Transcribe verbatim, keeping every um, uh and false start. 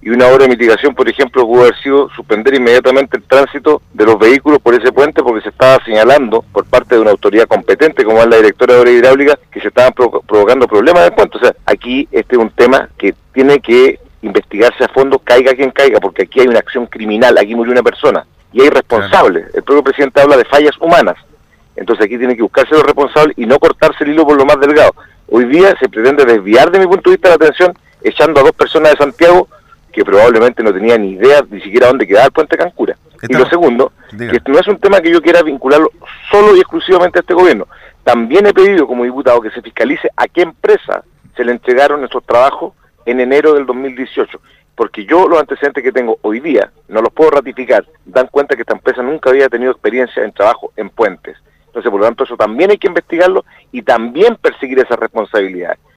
y una obra de mitigación, por ejemplo, pudo haber sido suspender inmediatamente el tránsito de los vehículos por ese puente porque se estaba señalando por parte de una autoridad competente, como es la directora de obra hidráulica, que se estaban provo provocando problemas del puente. O sea, aquí este es un tema que tiene que investigarse a fondo, caiga quien caiga, porque aquí hay una acción criminal, aquí murió una persona, y hay responsables. Claro. El propio presidente habla de fallas humanas. Entonces aquí tiene que buscarse los responsables y no cortarse el hilo por lo más delgado. Hoy día se pretende desviar, de mi punto de vista, la atención, echando a dos personas de Santiago que probablemente no tenían ni idea ni siquiera dónde quedaba el puente Cancura. Y lo segundo, Diga. que no es un tema que yo quiera vincularlo solo y exclusivamente a este gobierno. También he pedido como diputado que se fiscalice a qué empresa se le entregaron estos trabajos en enero del dos mil dieciocho. Porque yo los antecedentes que tengo hoy día, no los puedo ratificar, dan cuenta que esta empresa nunca había tenido experiencia en trabajo en puentes. Entonces, por lo tanto, eso también hay que investigarlo y también perseguir esas responsabilidades.